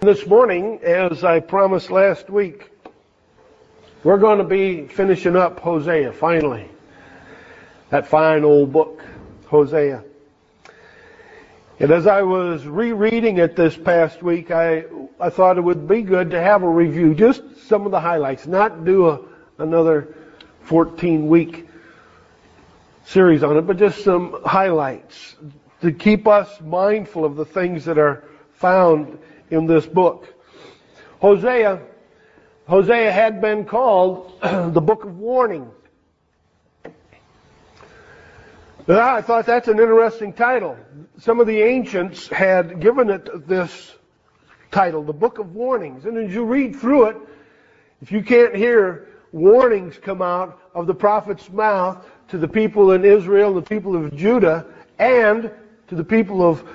This morning, as I promised last week, we're going to be finishing up Hosea, finally. That fine old book, Hosea. And as I was rereading it this past week, I thought it would be good to have a review, just some of the highlights, not do another 14-week series on it, but just some highlights to keep us mindful of the things that are found in this book. Hosea had been called the book of warning. But I thought that's an interesting title. Some of the ancients had given it this title, the book of warnings. And as you read through it, if you can't hear warnings come out of the prophet's mouth to the people in Israel, the people of Judah, and to the people of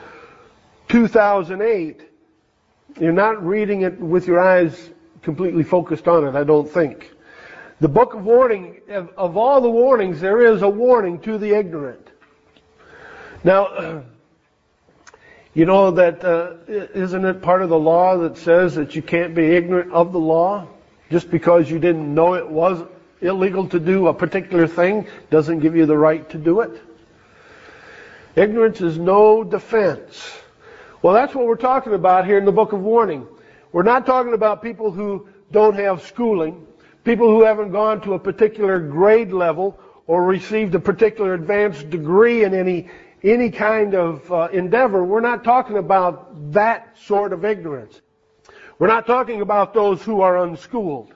2008, you're not reading it with your eyes completely focused on it, I don't think. The book of warning, of all the warnings, there is a warning to the ignorant. Now, you know that, isn't it part of the law that says that you can't be ignorant of the law? Just because you didn't know it was illegal to do a particular thing doesn't give you the right to do it. Ignorance is no defense. Well, that's what we're talking about here in the book of warning. We're not talking about people who don't have schooling, people who haven't gone to a particular grade level or received a particular advanced degree in any kind of endeavor. We're not talking about that sort of ignorance. We're not talking about those who are unschooled.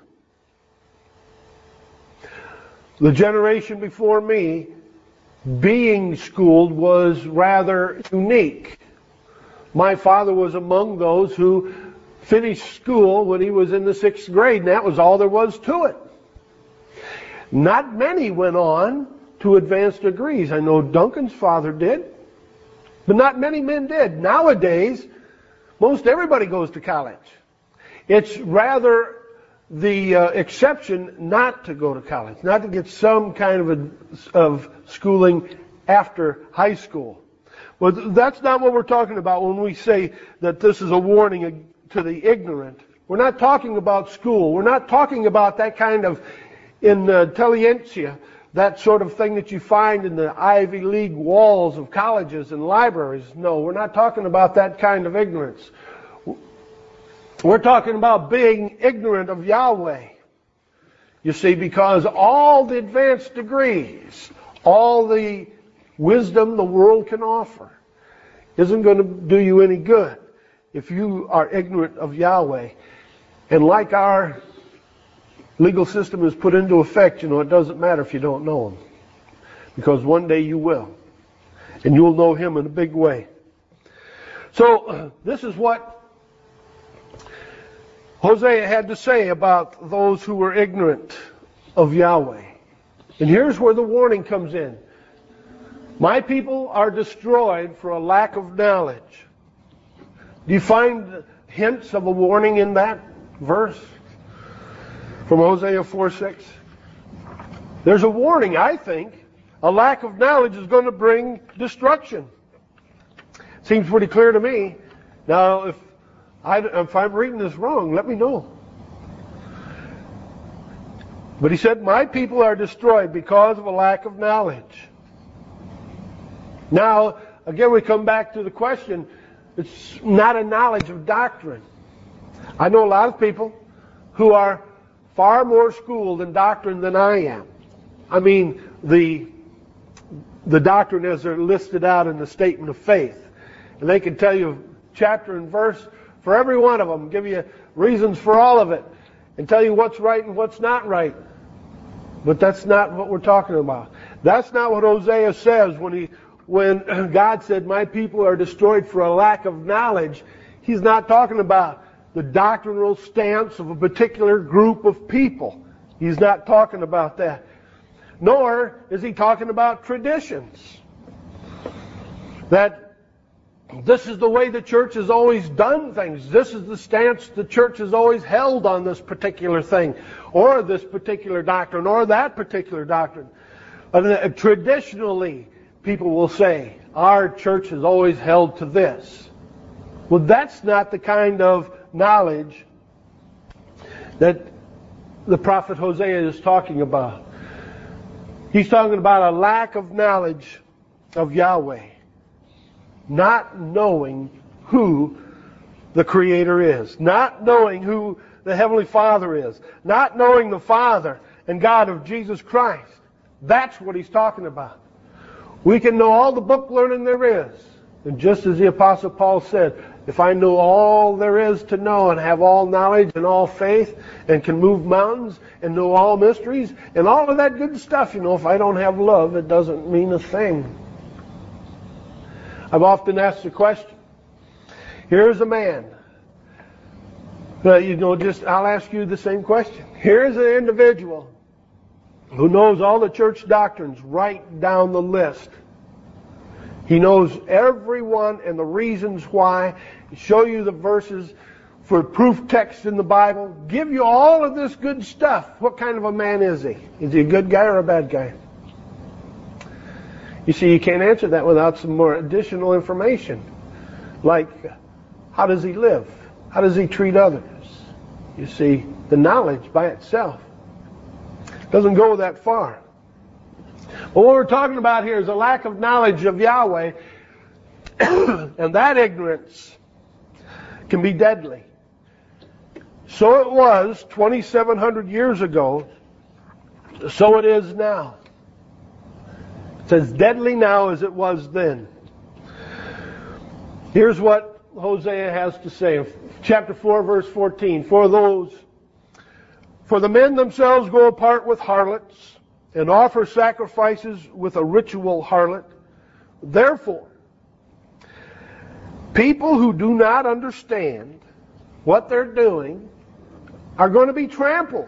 The generation before me, being schooled was rather unique. My father was among those who finished school when he was in the 6th grade, and that was all there was to it. Not many went on to advanced degrees. I know Duncan's father did, but not many men did. Nowadays, most everybody goes to college. It's rather the exception not to go to college, not to get some kind of schooling after high school. Well, that's not what we're talking about when we say that this is a warning to the ignorant. We're not talking about school. We're not talking about that kind of intelligentsia, that sort of thing that you find in the Ivy League walls of colleges and libraries. No, we're not talking about that kind of ignorance. We're talking about being ignorant of Yahweh. You see, because all the advanced degrees, all the wisdom the world can offer isn't going to do you any good if you are ignorant of Yahweh. And like our legal system is put into effect, it doesn't matter if you don't know Him. Because one day you will. And you'll know Him in a big way. So, this is what Hosea had to say about those who were ignorant of Yahweh. And here's where the warning comes in. My people are destroyed for a lack of knowledge. Do you find hints of a warning in that verse from Hosea 4:6? There's a warning, I think. A lack of knowledge is going to bring destruction. Seems pretty clear to me. Now, if I'm reading this wrong, let me know. But he said, my people are destroyed because of a lack of knowledge. Now, again, we come back to the question, it's not a knowledge of doctrine. I know a lot of people who are far more schooled in doctrine than I am. I mean, the doctrine as they're listed out in the statement of faith. And they can tell you chapter and verse for every one of them, give you reasons for all of it, and tell you what's right and what's not right. But that's not what we're talking about. That's not what Hosea says when God said, my people are destroyed for a lack of knowledge. He's not talking about the doctrinal stance of a particular group of people. He's not talking about that. Nor is he talking about traditions. That this is the way the church has always done things. This is the stance the church has always held on this particular thing, or this particular doctrine, or that particular doctrine. Traditionally, people will say, our church has always held to this. Well, that's not the kind of knowledge that the prophet Hosea is talking about. He's talking about a lack of knowledge of Yahweh. Not knowing who the Creator is. Not knowing who the Heavenly Father is. Not knowing the Father and God of Jesus Christ. That's what he's talking about. We can know all the book learning there is. And just as the Apostle Paul said, if I know all there is to know and have all knowledge and all faith and can move mountains and know all mysteries and all of that good stuff, if I don't have love, it doesn't mean a thing. I've often asked the question, here's a man. I'll ask you the same question. Here's an individual who knows all the church doctrines right down the list. He knows everyone and the reasons why, show you the verses for proof text in the Bible, give you all of this good stuff. What kind of a man is he? Is he a good guy or a bad guy? You see, you can't answer that without some more additional information. Like, how does he live? How does he treat others? You see, the knowledge by itself doesn't go that far. But what we're talking about here is a lack of knowledge of Yahweh, and that ignorance can be deadly. So it was 2,700 years ago, so it is now. It's as deadly now as it was then. Here's what Hosea has to say. Chapter 4, verse 14. For the men themselves go apart with harlots, and offer sacrifices with a ritual harlot. Therefore, people who do not understand what they're doing are going to be trampled.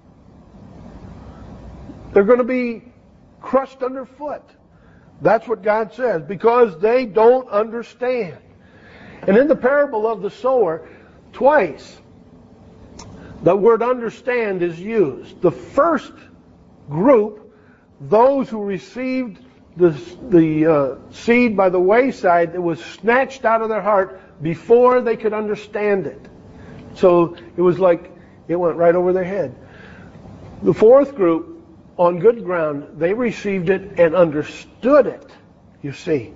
They're going to be crushed underfoot. That's what God says, because they don't understand. And in the parable of the sower, twice the word understand is used. The first group, those who received the seed by the wayside, it was snatched out of their heart before they could understand it. So it was like it went right over their head. The fourth group, on good ground, they received it and understood it, you see.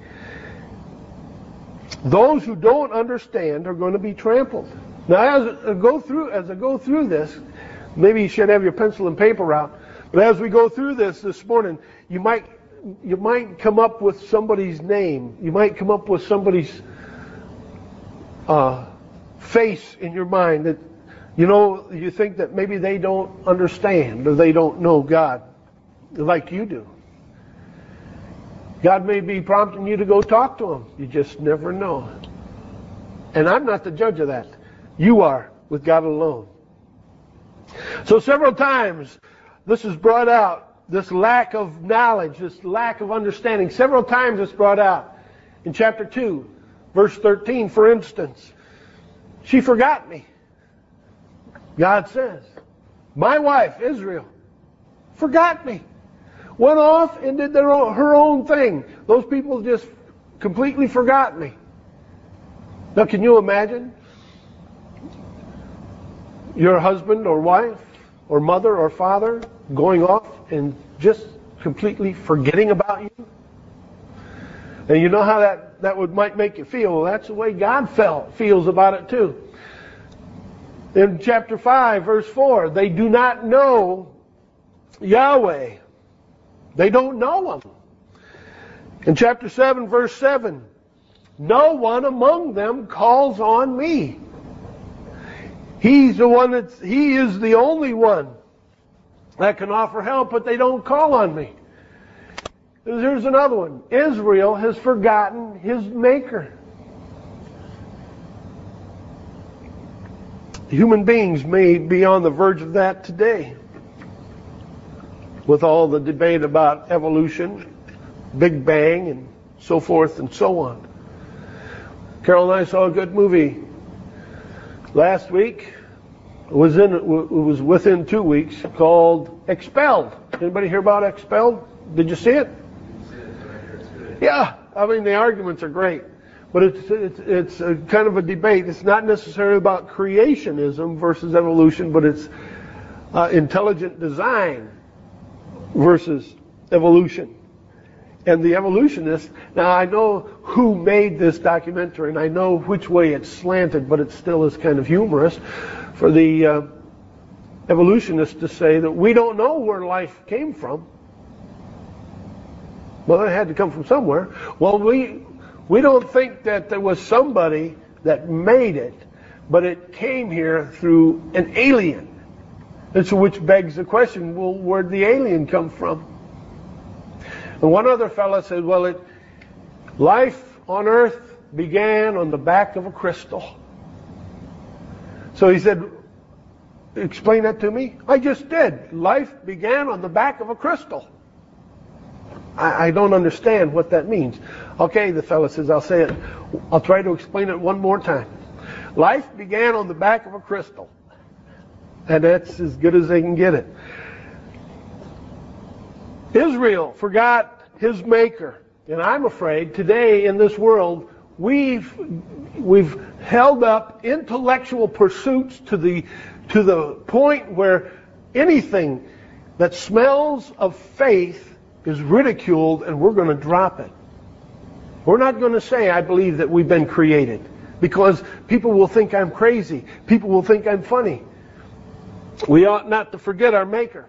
Those who don't understand are going to be trampled. Now, as I go through this, maybe you should have your pencil and paper out. But as we go through this morning, you might come up with somebody's name. You might come up with somebody's face in your mind that, you think that maybe they don't understand or they don't know God like you do. God may be prompting you to go talk to Him. You just never know. And I'm not the judge of that. You are, with God alone. So several times this is brought out, this lack of knowledge, this lack of understanding. Several times it's brought out. In chapter 2, verse 13, for instance, she forgot me. God says, my wife, Israel, forgot me. Went off and did her own thing. Those people just completely forgot me. Now, can you imagine your husband or wife or mother or father going off and just completely forgetting about you? And you know how that might make you feel. Well, that's the way God feels about it too. In chapter 5, verse 4, they do not know Yahweh. They don't know Him. In chapter 7, verse 7, no one among them calls on me. He is the only one that can offer help, but they don't call on me. Here's another one. Israel has forgotten his Maker. Human beings may be on the verge of that today, with all the debate about evolution, Big Bang, and so forth and so on. Carol and I saw a good movie last week. It was within 2 weeks, called Expelled. Anybody hear about Expelled? Did you see it? Yeah, I mean the arguments are great. But it's a kind of a debate. It's not necessarily about creationism versus evolution, but it's intelligent design versus evolution. And the evolutionists, now I know who made this documentary, and I know which way it's slanted, but it still is kind of humorous for the evolutionists to say that we don't know where life came from. Well, it had to come from somewhere. Well, we don't think that there was somebody that made it, but it came here through an alien. And so which begs the question, well, where'd the alien come from? And one other fellow said, well, life on earth began on the back of a crystal. So he said, explain that to me. I just did. Life began on the back of a crystal. I don't understand what that means. Okay, the fellow says, I'll say it. I'll try to explain it one more time. Life began on the back of a crystal. And that's as good as they can get it. Israel forgot his maker. And I'm afraid today in this world, we've held up intellectual pursuits to the point where anything that smells of faith is ridiculed, and we're going to drop it. We're not going to say, I believe that we've been created, because people will think I'm crazy. People will think I'm funny. We ought not to forget our Maker.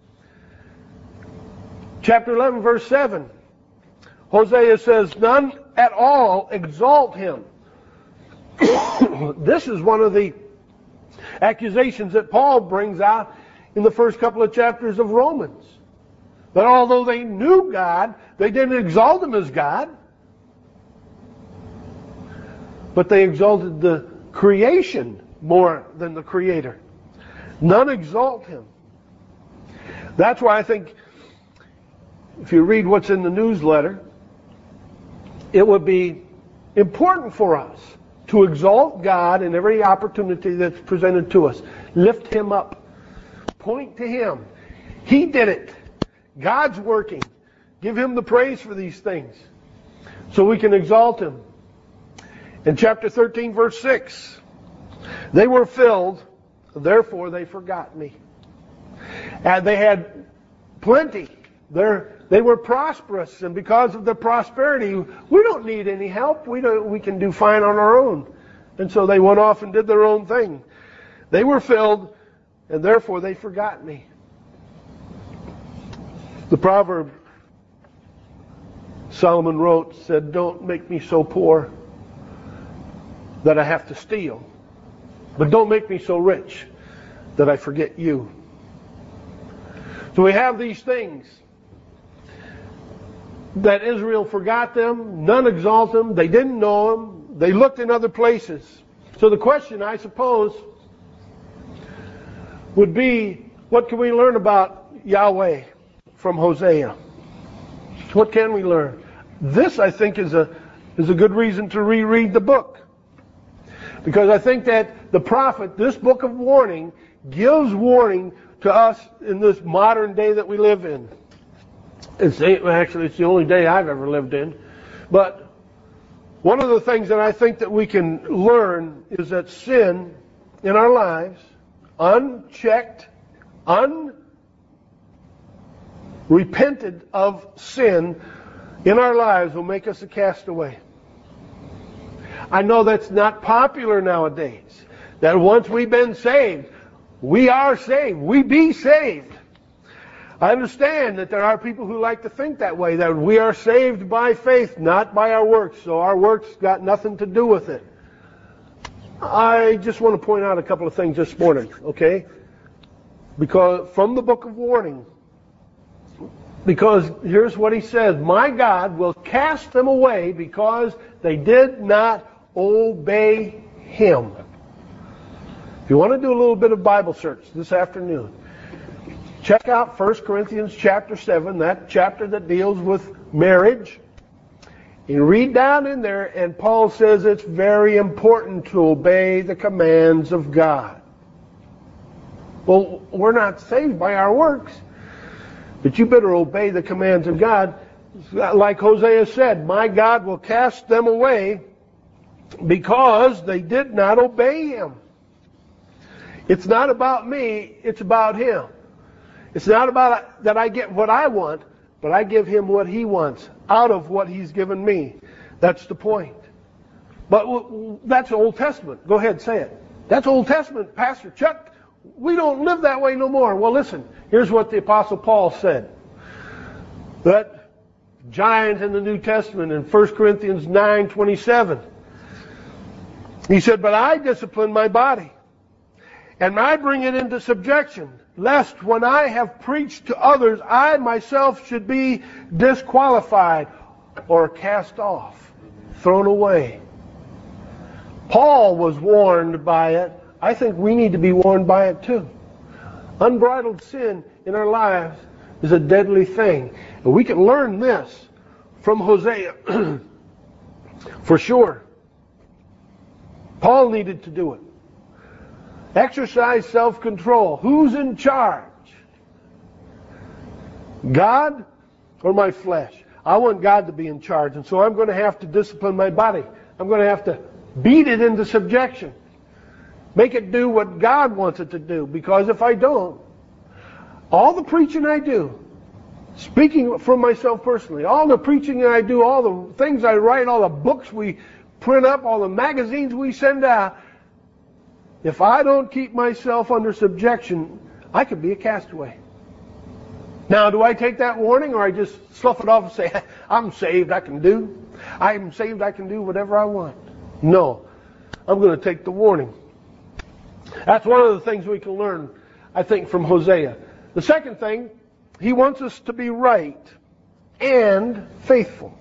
Chapter 11, verse 7. Hosea says, none at all exalt him. This is one of the accusations that Paul brings out in the first couple of chapters of Romans. That although they knew God, they didn't exalt him as God. But they exalted the creation more than the Creator. None exalt him. That's why I think if you read what's in the newsletter, it would be important for us to exalt God in every opportunity that's presented to us. Lift him up. Point to him. He did it. God's working. Give him the praise for these things so we can exalt him. In chapter 13, verse 6, they were filled, therefore they forgot me. And they had plenty. They were prosperous, and because of the prosperity, we don't need any help. We can do fine on our own. And so they went off and did their own thing. They were filled, and therefore they forgot me. The proverb Solomon wrote said, don't make me so poor that I have to steal, but don't make me so rich that I forget you. So we have these things. That Israel forgot them, none exalt them, they didn't know him, they looked in other places. So the question, I suppose, would be, what can we learn about Yahweh from Hosea? What can we learn? This, I think, is a good reason to reread the book. Because I think that the prophet, this book of warning, gives warning to us in this modern day that we live in. It's the only day I've ever lived in. But one of the things that I think that we can learn is that sin in our lives, unchecked, unrepented of sin in our lives, will make us a castaway. I know that's not popular nowadays. That once we've been saved, we are saved. We be saved. I understand that there are people who like to think that way, that we are saved by faith, not by our works, so our works got nothing to do with it. I just want to point out a couple of things this morning, okay? Because from the book of warning, because here's what he says, my God will cast them away because they did not obey him. If you want to do a little bit of Bible search this afternoon, check out 1 Corinthians chapter 7, that chapter that deals with marriage. You read down in there, and Paul says it's very important to obey the commands of God. Well, we're not saved by our works, but you better obey the commands of God. Like Hosea said, my God will cast them away because they did not obey him. It's not about me, it's about him. It's not about that I get what I want, but I give him what he wants out of what he's given me. That's the point. But that's Old Testament. Go ahead, say it. That's Old Testament, Pastor Chuck. We don't live that way no more. Well, listen, here's what the Apostle Paul said. That giant in the New Testament in 1 Corinthians 9:27. He said, but I discipline my body, and I bring it into subjection, lest when I have preached to others, I myself should be disqualified or cast off, thrown away. Paul was warned by it. I think we need to be warned by it too. Unbridled sin in our lives is a deadly thing. And we can learn this from Hosea for sure. Paul needed to do it. Exercise self-control. Who's in charge? God or my flesh? I want God to be in charge, and so I'm going to have to discipline my body. I'm going to have to beat it into subjection. Make it do what God wants it to do, because if I don't, all the preaching I do, speaking from myself personally, all the preaching I do, all the things I write, all the books we print up, all the magazines we send out, if I don't keep myself under subjection, I could be a castaway. Now, do I take that warning, or I just slough it off and say, I'm saved, I can do whatever I want? No. I'm going to take the warning. That's one of the things we can learn, I think, from Hosea. The second thing, he wants us to be right and faithful.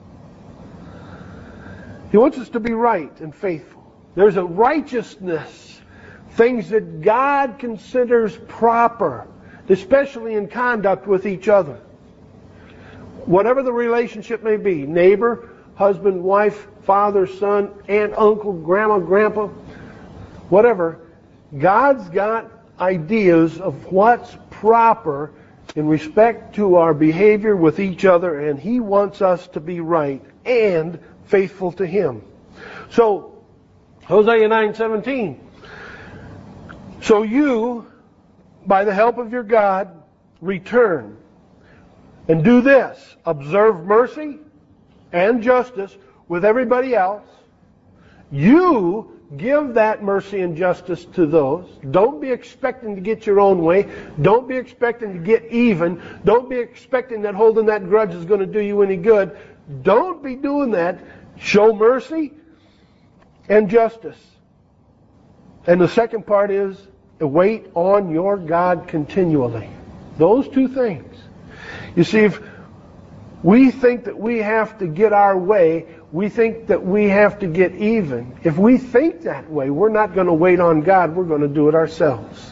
He wants us to be right and faithful. There's a righteousness, things that God considers proper, especially in conduct with each other. Whatever the relationship may be, neighbor, husband, wife, father, son, aunt, uncle, grandma, grandpa, whatever, God's got ideas of what's proper in respect to our behavior with each other, and He wants us to be right and faithful to Him. So, Hosea 9:17. So you, by the help of your God, return and do this: observe mercy and justice with everybody else. You give that mercy and justice to those. Don't be expecting to get your own way. Don't be expecting to get even. Don't be expecting that holding that grudge is going to do you any good. Don't be doing that. Show mercy and justice. And the second part is, wait on your God continually. Those two things. You see, if we think that we have to get our way, we think that we have to get even. If we think that way, we're not going to wait on God, we're going to do it ourselves.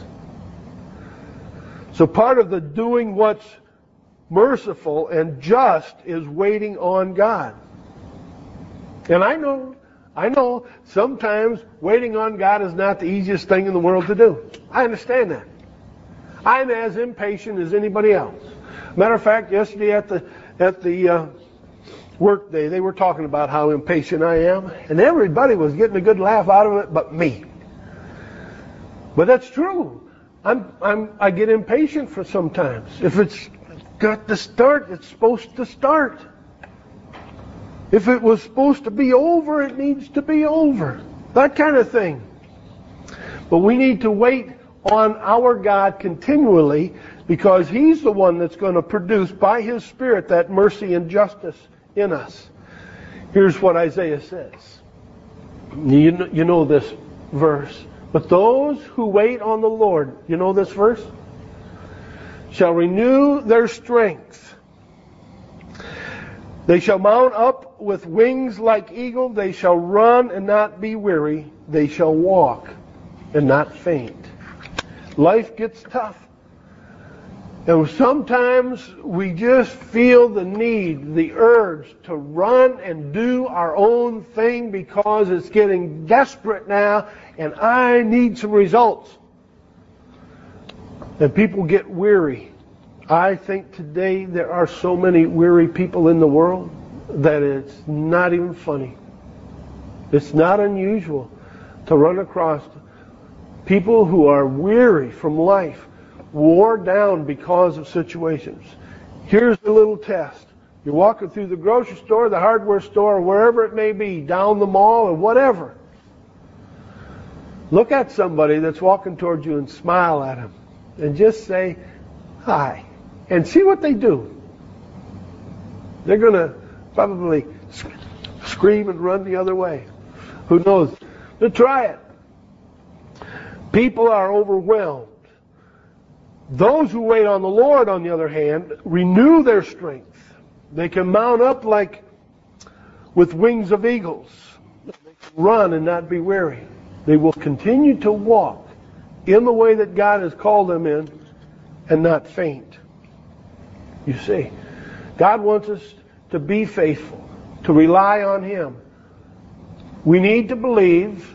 So part of the doing what's merciful and just is waiting on God. And I know sometimes waiting on God is not the easiest thing in the world to do. I understand that. I'm as impatient as anybody else. Matter of fact, yesterday at the work day, they were talking about how impatient I am, and everybody was getting a good laugh out of it but me. But that's true. I get impatient for sometimes. If it's got to start, it's supposed to start. If it was supposed to be over, it needs to be over. That kind of thing. But we need to wait on our God continually, because He's the one that's going to produce by His Spirit that mercy and justice in us. Here's what Isaiah says. You know this verse. But those who wait on the Lord, you know this verse? Shall renew their strength. They shall mount up with wings like eagle. They shall run and not be weary. They shall walk and not faint. Life gets tough. And sometimes we just feel the need, the urge to run and do our own thing because it's getting desperate now and I need some results. And people get weary. I think today there are so many weary people in the world that it's not even funny. It's not unusual to run across people who are weary from life, wore down because of situations. Here's the little test. You're walking through the grocery store, the hardware store, or wherever it may be, down the mall or whatever. Look at somebody that's walking towards you and smile at them. And just say, hi. And see what they do. They're going to probably scream and run the other way. Who knows? But try it. People are overwhelmed. Those who wait on the Lord, on the other hand, renew their strength. They can mount up like with wings of eagles. They can run and not be weary. They will continue to walk in the way that God has called them in and not faint. You see, God wants us to be faithful, to rely on Him. We need to believe.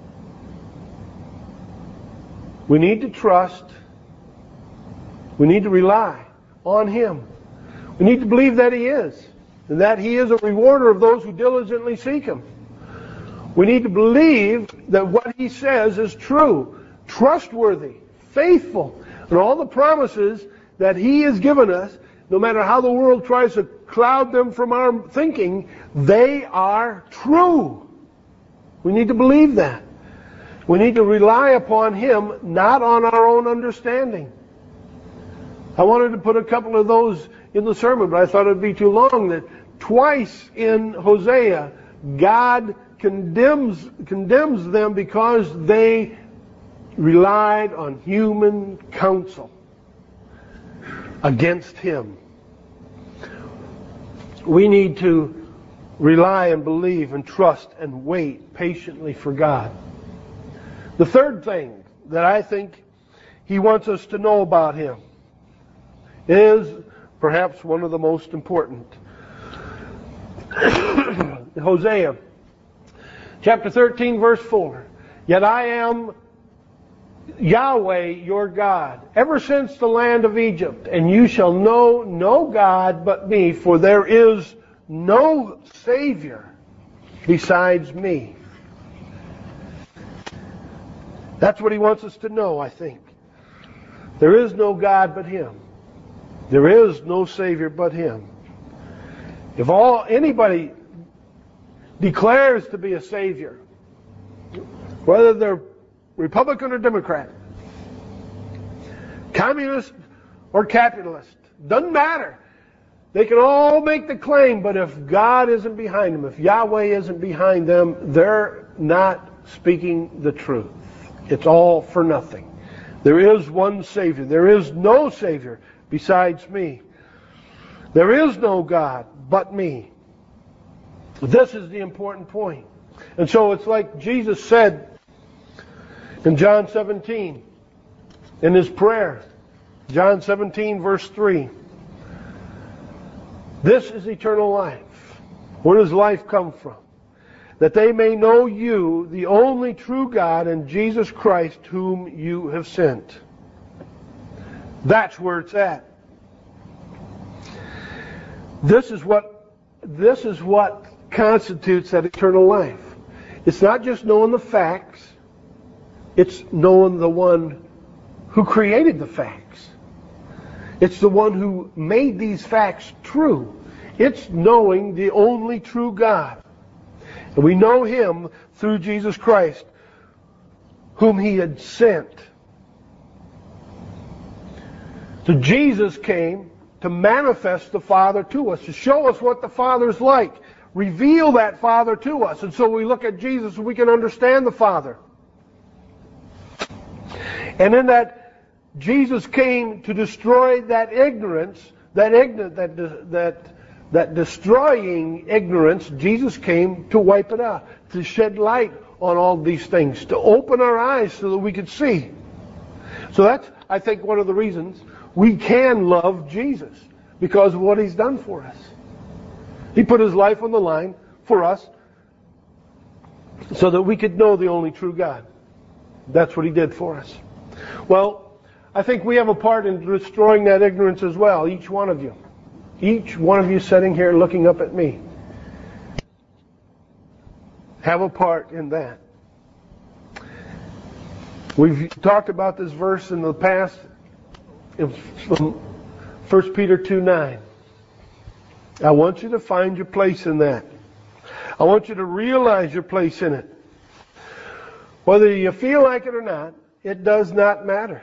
We need to trust. We need to rely on Him. We need to believe that He is, and that He is a rewarder of those who diligently seek Him. We need to believe that what He says is true, trustworthy, faithful, and all the promises that He has given us, no matter how the world tries to cloud them from our thinking, they are true. We need to believe that. We need to rely upon Him, not on our own understanding. I wanted to put a couple of those in the sermon, but I thought it would be too long. That twice in Hosea, God condemns them because they relied on human counsel against Him. We need to rely and believe and trust and wait patiently for God. The third thing that I think He wants us to know about Him is perhaps one of the most important. Hosea chapter 13 verse 4. Yet I am Yahweh your God, ever since the land of Egypt, and you shall know no God but me, for there is no Savior besides me. That's what He wants us to know, I think. There is no God but Him. There is no Savior but Him. If anybody declares to be a Savior, whether they're Republican or Democrat, communist or capitalist, doesn't matter. They can all make the claim, but if God isn't behind them, if Yahweh isn't behind them, they're not speaking the truth. It's all for nothing. There is one Savior. There is no Savior besides me. There is no God but me. This is the important point. And so it's like Jesus said in John 17, in His prayer, John 17 verse 3. This is eternal life. Where does life come from? That they may know you, the only true God, and Jesus Christ, whom you have sent. That's where it's at. This is what constitutes that eternal life. It's not just knowing the facts. It's knowing the one who created the facts. It's the one who made these facts true. It's knowing the only true God. And we know Him through Jesus Christ, whom He had sent. So Jesus came to manifest the Father to us, to show us what the Father's like, reveal that Father to us. And so we look at Jesus and we can understand the Father. And in that, Jesus came to destroy that ignorance, that destroying ignorance. Jesus came to wipe it out, to shed light on all these things, to open our eyes so that we could see. So that's, I think, one of the reasons we can love Jesus, because of what He's done for us. He put His life on the line for us so that we could know the only true God. That's what He did for us. Well, I think we have a part in destroying that ignorance as well, each one of you. Each one of you sitting here looking up at me. have a part in that. We've talked about this verse in the past from 1 Peter 2:9. I want you to find your place in that. I want you to realize your place in it. Whether you feel like it or not, it does not matter.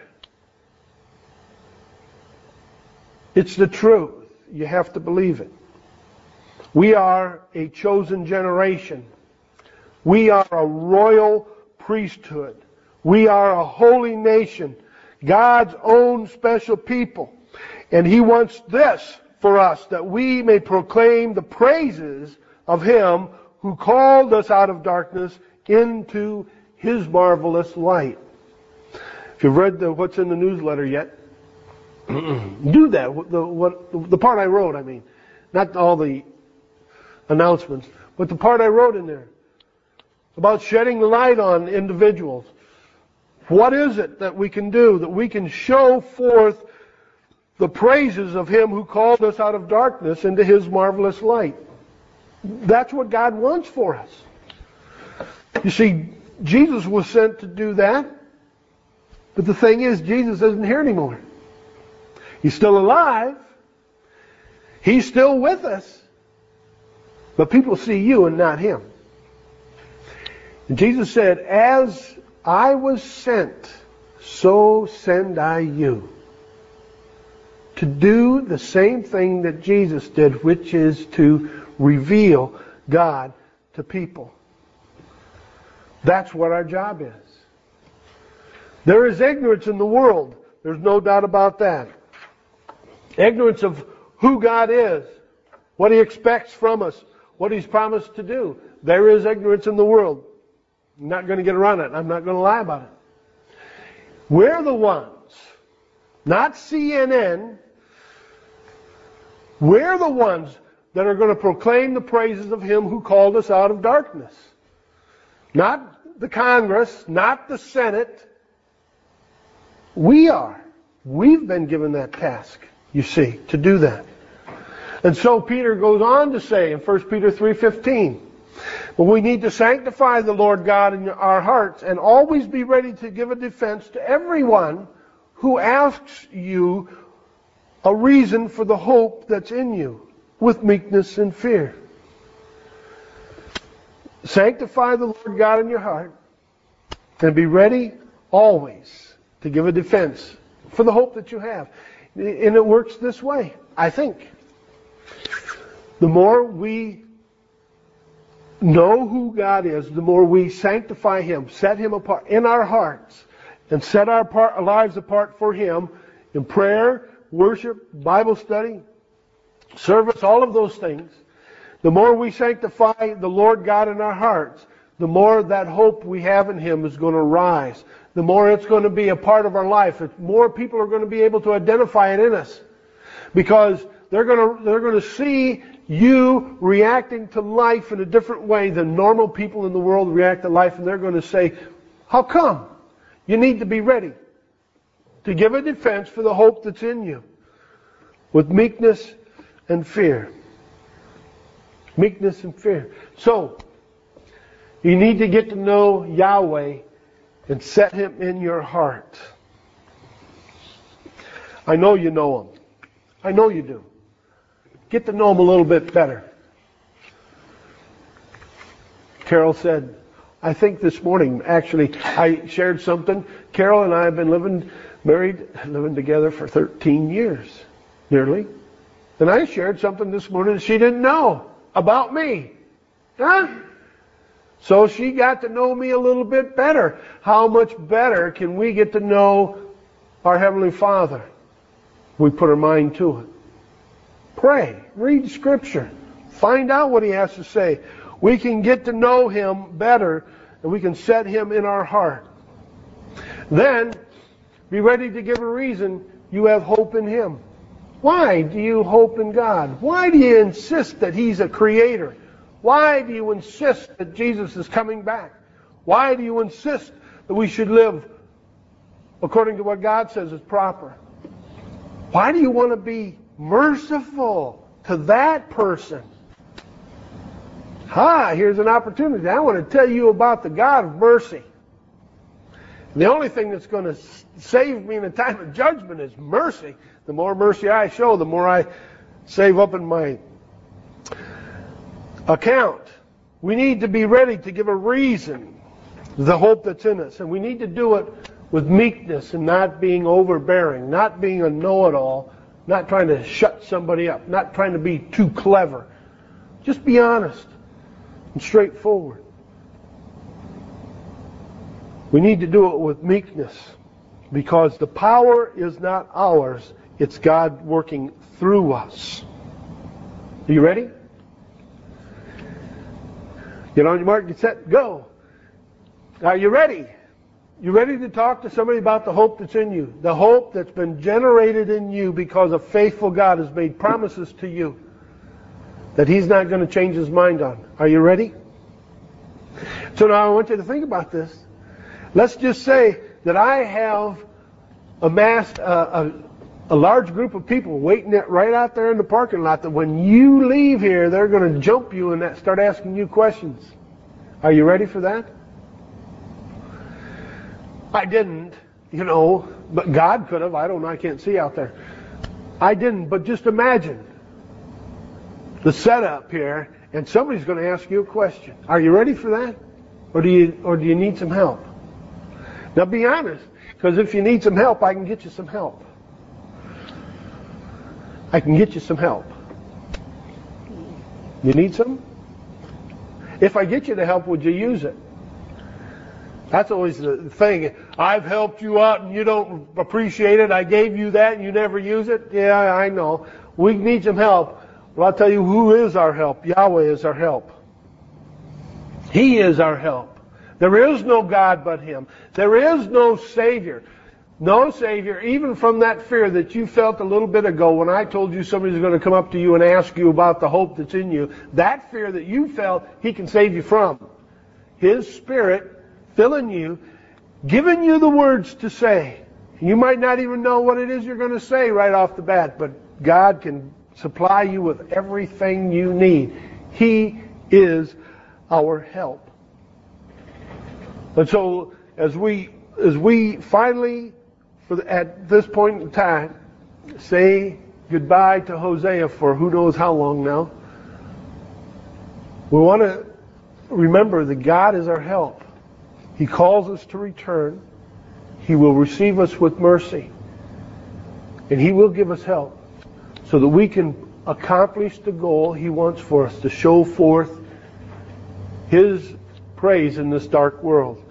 It's the truth. You have to believe it. We are a chosen generation. We are a royal priesthood. We are a holy nation, God's own special people. And He wants this for us, that we may proclaim the praises of Him who called us out of darkness into His marvelous light. If you've read what's in the newsletter yet, do that. The part I wrote, I mean. Not all the announcements, but the part I wrote in there about shedding light on individuals. What is it that we can do, that we can show forth the praises of Him who called us out of darkness into His marvelous light? That's what God wants for us. You see, Jesus was sent to do that. But the thing is, Jesus isn't here anymore. He's still alive. He's still with us. But people see you and not Him. And Jesus said, as I was sent, so send I you. To do the same thing that Jesus did, which is to reveal God to people. That's what our job is. There is ignorance in the world. There's no doubt about that. Ignorance of who God is, what He expects from us, what He's promised to do. There is ignorance in the world. I'm not going to get around it. I'm not going to lie about it. We're the ones, not CNN, we're the ones that are going to proclaim the praises of Him who called us out of darkness. Not the Congress, not the Senate. We are. We've been given that task, you see, to do that. And so Peter goes on to say in 1 Peter 3:15, but we need to sanctify the Lord God in our hearts and always be ready to give a defense to everyone who asks you a reason for the hope that's in you, with meekness and fear. Sanctify the Lord God in your heart and be ready always to give a defense for the hope that you have. And it works this way, I think. The more we know who God is, the more we sanctify Him, set Him apart in our hearts, and set our lives apart for Him in prayer, worship, Bible study, service, all of those things. The more we sanctify the Lord God in our hearts, the more that hope we have in Him is going to rise. The more it's going to be a part of our life. The more people are going to be able to identify it in us. Because they're going to see you reacting to life in a different way than normal people in the world react to life. And they're going to say, how come? You need to be ready to give a defense for the hope that's in you. With meekness and fear. Meekness and fear. So, you need to get to know Yahweh and set Him in your heart. I know you know Him. I know you do. Get to know Him a little bit better. Carol said, I think this morning, actually, I shared something. Carol and I have been living together for 13 years, nearly. And I shared something this morning that she didn't know about me. Huh? So she got to know me a little bit better. How much better can we get to know our Heavenly Father? We put our mind to it. Pray. Read Scripture. Find out what He has to say. We can get to know Him better, and we can set Him in our heart. Then, be ready to give a reason you have hope in Him. Why do you hope in God? Why do you insist that He's a creator? Why do you insist that Jesus is coming back? Why do you insist that we should live according to what God says is proper? Why do you want to be merciful to that person? Here's an opportunity. I want to tell you about the God of mercy. And the only thing that's going to save me in a time of judgment is mercy. The more mercy I show, the more I save up in my account. We need to be ready to give a reason to the hope that's in us. And we need to do it with meekness and not being overbearing, not being a know-it-all, not trying to shut somebody up, not trying to be too clever. Just be honest and straightforward. We need to do it with meekness because the power is not ours. It's God working through us. Are you ready? Get on your mark, get set, go. Are you ready? You ready to talk to somebody about the hope that's in you? The hope that's been generated in you because a faithful God has made promises to you that He's not going to change His mind on. Are you ready? So now I want you to think about this. Let's just say that I have amassed a large group of people waiting right out there in the parking lot that when you leave here, they're going to jump you and start asking you questions. Are you ready for that? I didn't, but God could have. I don't know. I can't see out there. I didn't, but just imagine the setup here, and somebody's going to ask you a question. Are you ready for that? Or do you need some help? Now be honest, because if you need some help, I can get you some help. I can get you some help. You need some? If I get you the help, would you use it? That's always the thing. I've helped you out and you don't appreciate it. I gave you that and you never use it. Yeah, I know. We need some help. Well, I'll tell you who is our help. Yahweh is our help. He is our help. There is no God but Him. There is no Savior. No Savior, even from that fear that you felt a little bit ago when I told you somebody's going to come up to you and ask you about the hope that's in you. That fear that you felt, He can save you from. His Spirit filling you, giving you the words to say. You might not even know what it is you're going to say right off the bat, but God can supply you with everything you need. He is our help. And so, as we finally, at this point in time, say goodbye to Hosea for who knows how long now, we want to remember that God is our help. He calls us to return. He will receive us with mercy. And He will give us help so that we can accomplish the goal He wants for us, to show forth His praise in this dark world.